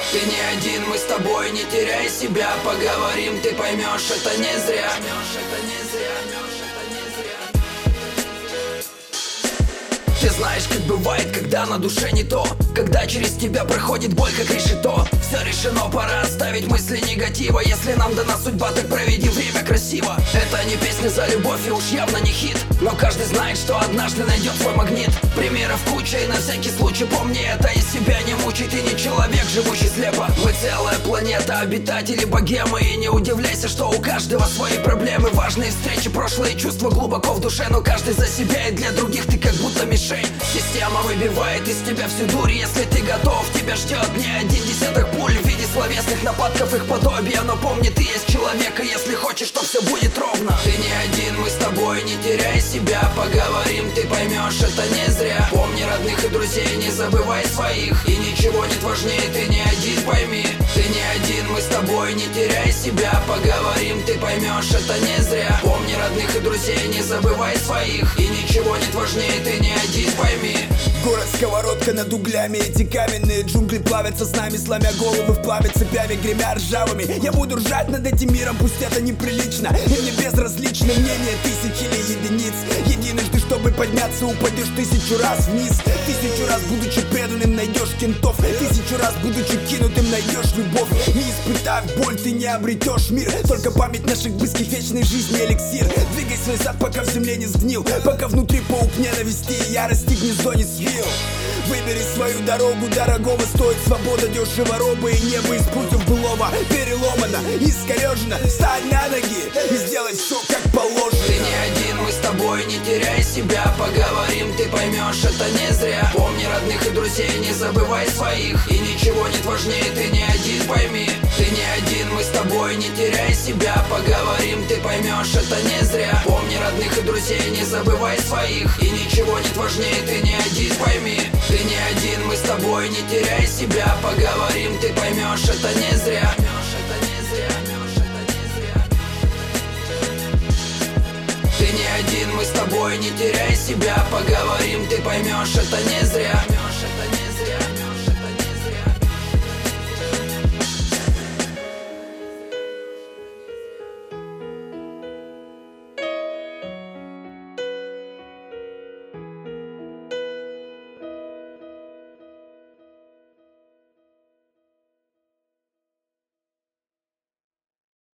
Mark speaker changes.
Speaker 1: Ты не один, мы с тобой, не теряй себя. Поговорим, ты поймешь, это не зря. Ты знаешь, как бывает, когда на душе не то, когда через тебя проходит боль, как решето. Все решено, пора оставить мысли негатива. Если нам дана судьба, так проведи время красиво. Это не песня за любовь и уж явно не хит, но каждый знает, что однажды найдет свой магнит. Примеров куча, и на всякий случай помни это. И себя не мучай, ты не человек, живущий слепо. Мы целая планета, обитатели богемы. И не удивляйся, что у каждого свои проблемы. Важные встречи, прошлые чувства глубоко в душе, но каждый за себя, и для других ты как будто мишень. Система выбивает из тебя всю дурь. Если ты готов, тебя ждет не один десяток пуль в виде словесных нападков, их подобия. Но помни, ты есть человек, и если хочешь, то все будет ровно. Ты не один, мы с тобой, не теряй себя. Поговорим, ты поймешь, это не зря. Помни родных и друзей, не забывай своих. И ничего нет важнее, ты не один, пойми. Ты не один, мы с тобой, не теряй себя. Поговорим, ты поймешь, это не зря. Помни родных и друзей, не забывай своих. И ничего нет важнее, ты не один, пойми.
Speaker 2: Город сковородка над углями, эти каменные джунгли плавятся с нами, сломя головы в пламя цепями, гремя ржавыми. Я буду ржать над этим миром, пусть это неприлично, и мне безразлично мнение тысяч или единиц. Единожды, чтобы подняться, упадешь 1000 раз вниз. 1000 раз, будучи преданным, найдешь кентов. 1000 раз, будучи кинутым, найдешь любовь. Не испытав боль, ты не обретешь мир. Только память наших близких, вечной жизни эликсир. Двигай свой зад, пока в земле не сгнил, пока внутри паук ненависти и ярости гнездо не свил. Выбери свою дорогу, дорогого стоит свобода, дешево роба. И небо из путев былого переломано, искорежено. Встань на ноги и сделай все как положено.
Speaker 1: Ты не один, мы с тобой, не теряй себя. Поговорим, ты поймешь, это не зря. Помни родных и друзей, не забывай своих. И ничего нет важнее, ты не один, пойми. Ты не один, мы с тобой, не теряй себя. Поговорим, ты поймешь, это не зря. Помни родных и друзей, не забывай своих. И ничего нет важнее, ты не один, пойми. Ты не один, мы с тобой, не теряй себя. Поговорим, ты поймешь, это не зря. Ты не один, мы с тобой, не теряй себя. Поговорим, ты поймешь, это не зря.